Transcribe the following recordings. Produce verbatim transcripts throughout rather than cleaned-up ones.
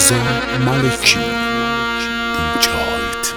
Rıza Maliki. Enjoy it.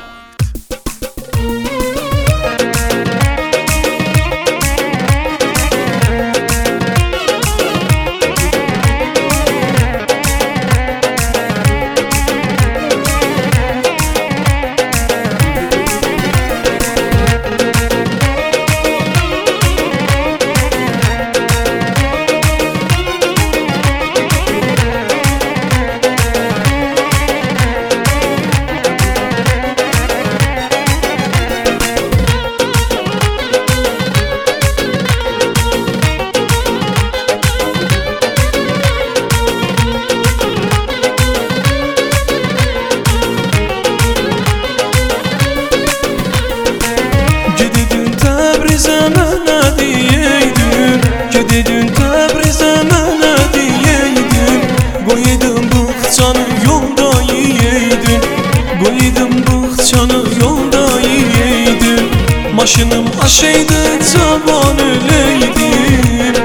Gedin Təbrizə mənə deyeydin, qoydum buxçanı yolda yeydin, qoydum buxçanı yolda yeydin. Maşınım aşaydı cavan öleydim,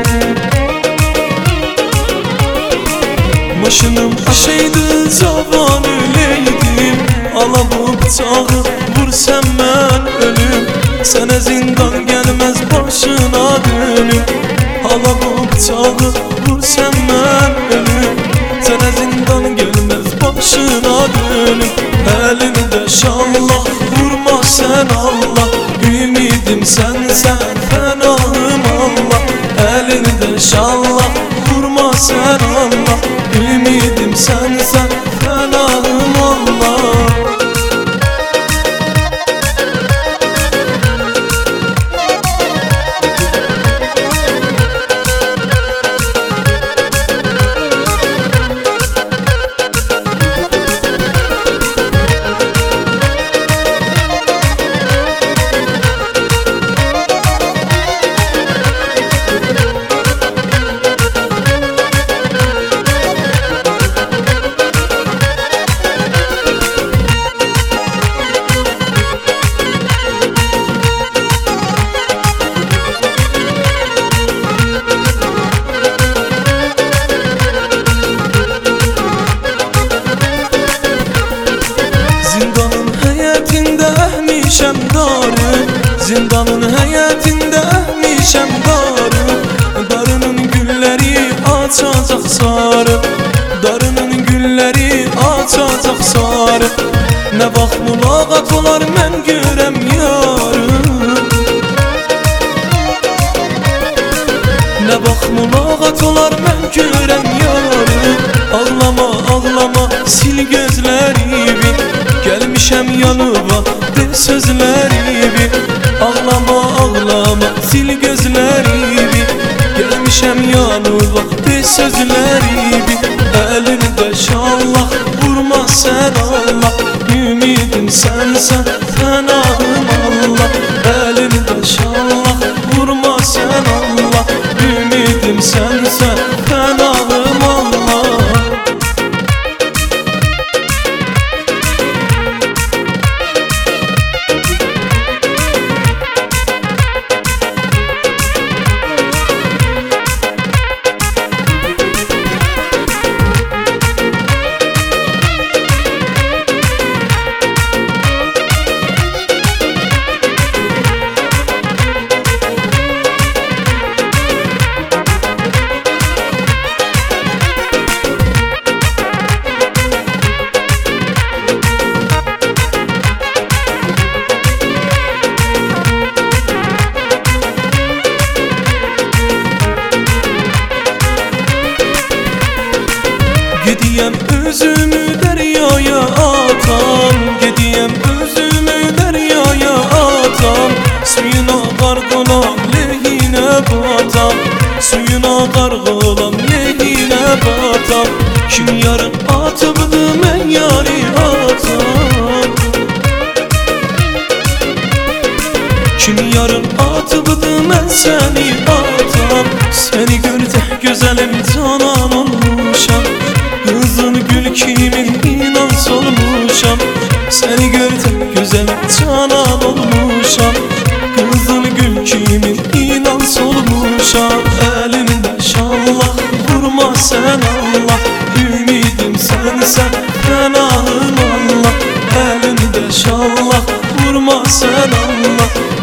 maşınım aşaydı cavan öleydim. Ala bu bıçağı vur sen mən ölüm, sənə zindan gəlməz başına dönüm. Hala bu bıçağı vur sen mən ölüm, sənə zindan gəlməz başına dönüm. Əlində şallah vurma sen Allah, ümidim sensən fənahım Allah. Əlində şallah vurma sen Allah, ümidim sensən fənahım Allah. Zindanın həyətində əhmişəm darı, darının gülləri açacaq sarı, darının gülləri açacaq sarı. Nə vaxt mülaqat olar mən görəm yarı, nə vaxt mülaqat olar mən görəm yarı. Ağlama, ağlama, sil gözlərimi, gəlmişəm yanıma de sözlərimi. Ağlama, ağlama, sil gözlərimi, gəlmişəm yanıma de sözlərimi. Əlində şallah vurma sen Allah, ümidim sənsən fənahım Allah. Əlində şallah vurma sen Allah, ümidim sənsən fənahım Allah. Gediyem özümü deryaya atam, gediyem özümü deryaya atam. Suyuna qarğılam, lehine batam, suyuna qarğılam, lehine batam. Kim yarın atıbdı mən yari atam, kim yarın atıbdı mən səni atam. Səni gördək gözəlim canan olmuşam, kızın gül kimin inan solmuşam. Seni gördüm güzel canan olmuşam, kızın gül kimin inan solmuşam. Elinde şallah vurma sen Allah, ümidim sensen fənahım Allah. Əlində şallah, vurma sən Allah.